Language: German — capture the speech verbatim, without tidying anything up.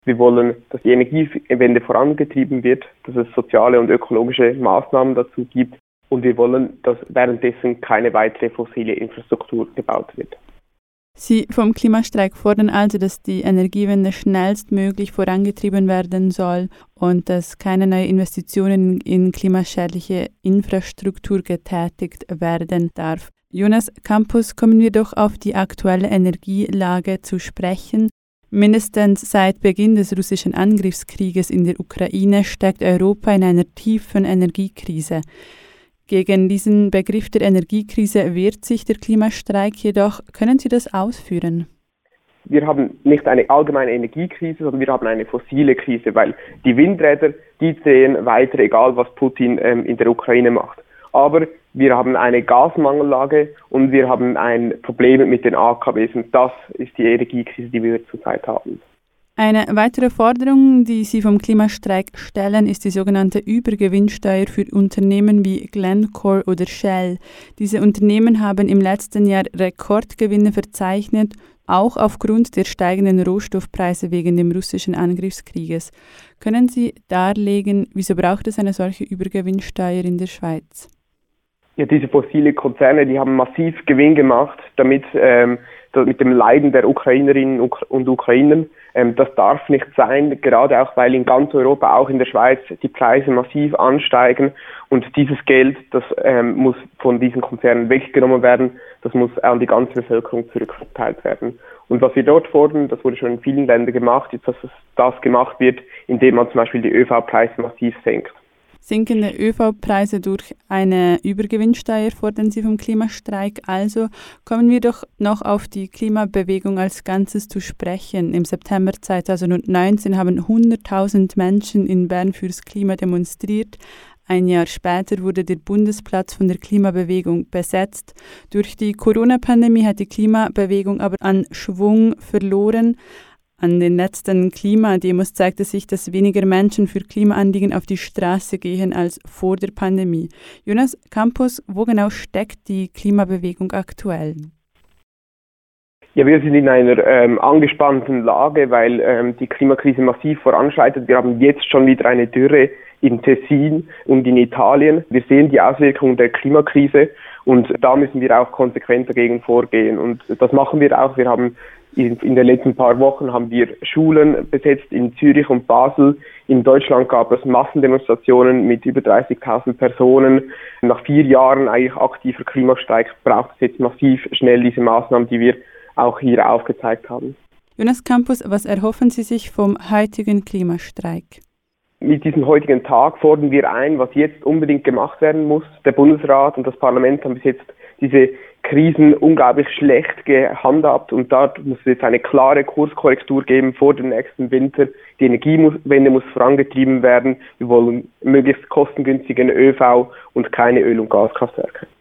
Wir wollen, dass die Energiewende vorangetrieben wird, dass es soziale und ökologische Maßnahmen dazu gibt. Und wir wollen, dass währenddessen keine weitere fossile Infrastruktur gebaut wird. Sie vom Klimastreik fordern also, dass die Energiewende schnellstmöglich vorangetrieben werden soll und dass keine neuen Investitionen in klimaschädliche Infrastruktur getätigt werden darf. Jonas Campus, kommen wir doch auf die aktuelle Energielage zu sprechen. Mindestens seit Beginn des russischen Angriffskrieges in der Ukraine steckt Europa in einer tiefen Energiekrise. Gegen diesen Begriff der Energiekrise wehrt sich der Klimastreik jedoch. Können Sie das ausführen? Wir haben nicht eine allgemeine Energiekrise, sondern wir haben eine fossile Krise, weil die Windräder, die drehen weiter, egal was Putin ähm, in der Ukraine macht. Aber wir haben eine Gasmangellage und wir haben ein Problem mit den A K Ws und das ist die Energiekrise, die wir zurzeit haben. Eine weitere Forderung, die Sie vom Klimastreik stellen, ist die sogenannte Übergewinnsteuer für Unternehmen wie Glencore oder Shell. Diese Unternehmen haben im letzten Jahr Rekordgewinne verzeichnet, auch aufgrund der steigenden Rohstoffpreise wegen dem russischen Angriffskrieges. Können Sie darlegen, wieso braucht es eine solche Übergewinnsteuer in der Schweiz? Ja, diese fossile Konzerne, die haben massiv Gewinn gemacht, damit ähm, mit dem Leiden der Ukrainerinnen und Ukrainer. Ähm, das darf nicht sein, gerade auch, weil in ganz Europa, auch in der Schweiz, die Preise massiv ansteigen und dieses Geld, das ähm, muss von diesen Konzernen weggenommen werden, das muss an die ganze Bevölkerung zurückverteilt werden. Und was wir dort fordern, das wurde schon in vielen Ländern gemacht, ist, dass es das gemacht wird, indem man zum Beispiel die Ö V-Preise massiv senkt. Sinkende Ö V-Preise durch eine Übergewinnsteuer fordern Sie vom Klimastreik. Also kommen wir doch noch auf die Klimabewegung als Ganzes zu sprechen. Im September zweitausendneunzehn haben hunderttausend Menschen in Bern fürs Klima demonstriert. Ein Jahr später wurde der Bundesplatz von der Klimabewegung besetzt. Durch die Corona-Pandemie hat die Klimabewegung aber an Schwung verloren. An den letzten Klimademos zeigte sich, dass weniger Menschen für Klimaanliegen auf die Straße gehen als vor der Pandemie. Jonas Campus, wo genau steckt die Klimabewegung aktuell? Ja, wir sind in einer ähm, angespannten Lage, weil ähm, die Klimakrise massiv voranschreitet. Wir haben jetzt schon wieder eine Dürre im Tessin und in Italien. Wir sehen die Auswirkungen der Klimakrise und da müssen wir auch konsequent dagegen vorgehen. Und das machen wir auch. Wir haben in, in den letzten paar Wochen haben wir Schulen besetzt in Zürich und Basel. In Deutschland gab es Massendemonstrationen mit über dreißigtausend Personen. Nach vier Jahren eigentlich aktiver Klimastreik braucht es jetzt massiv schnell diese Maßnahmen, die wir auch hier aufgezeigt haben. Jonas Campus, was erhoffen Sie sich vom heutigen Klimastreik? Mit diesem heutigen Tag fordern wir ein, was jetzt unbedingt gemacht werden muss. Der Bundesrat und das Parlament haben bis jetzt diese Krisen unglaublich schlecht gehandhabt und da muss es jetzt eine klare Kurskorrektur geben vor dem nächsten Winter. Die Energiewende muss vorangetrieben werden. Wir wollen möglichst kostengünstigen Ö V und keine Öl- und Gaskraftwerke.